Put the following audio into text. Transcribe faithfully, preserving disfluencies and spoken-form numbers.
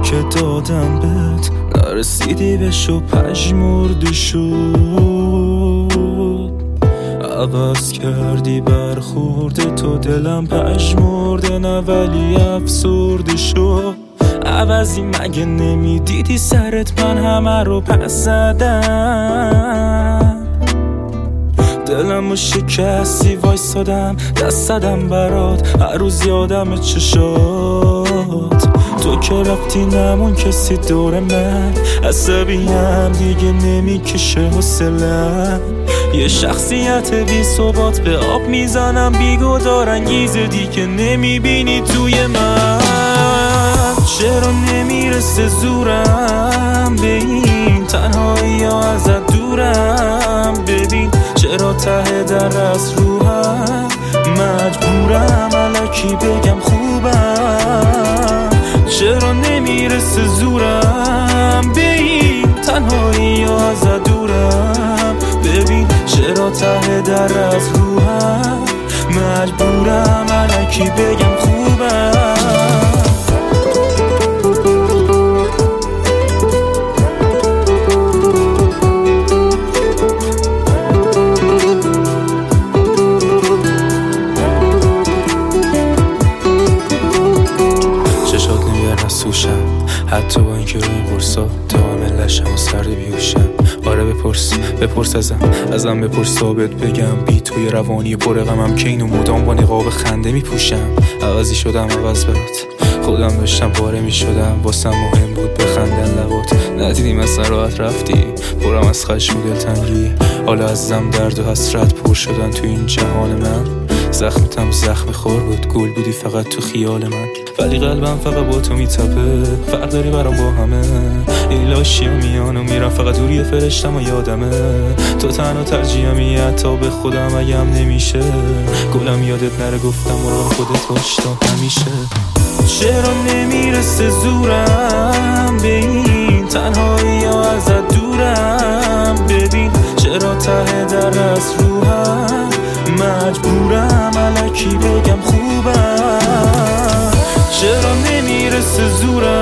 که دادم بهت نرسیدی بشو پژمردی شد. عوض کردی برخورد تو دلم پژمرده نه ولی افسرده شد. عوضی مگه نمیدیدی سرت من همه رو پس زدم. دلم رو شکستی وایسادم دست زدم برات هر روز یادم چشات. تو که رفتی نمون کسی دور من عصبیم دیگه نمیکشه حوصله‌ام. یه شخصیت بی ثبات به آب میزنم بیگدار انگیزه دیگه نمیبینی توی من. چرا نمیرسه زورم به این تنهایی یا ازت دورم. ببین چرا ته در از روحم مجبورم الکی بگم خوبم. چرا نمیرسه زورم به این تنهایی یا ازت دورم. ببین چرا ته در از روحم مجبورم الکی بگم خوبم. حتی با اینکه روی این قرصا دام لشم و سرد بیوشم. آره بپرس بپرس ازم ازم بپرس ثابت بگم بی توی روانی پر غمم که اینو مدام با نقاب خنده میپوشم. عوضی شدم عوض برات خودم داشتم پاره میشدم واسم مهم بود بخندن لبات. ندیدی مثلا راحت رفتی پرم از خشم و دلتنگی. حالا ازم درد و حسرت پر شدن تو این جهان من. زخمتم زخم خور بود گل بودی فقط تو خیال من. ولی قلبم فقط با تو میتپه فرق داری برام با همه. ایلاشی و میان و میرم فقط دوری فرشتم و یادمه. تو تنها ترجیحمی حتی به خودم اگم نمیشه. گلم یادت نره گفتم مرا خودت باش تا همیشه. چرا نمیرسه زورم به این تنهایی یا ازت دورم. ببین چرا ته در از روحم مجبورم الکی بگم خوبم. چرا نمیرسه زورم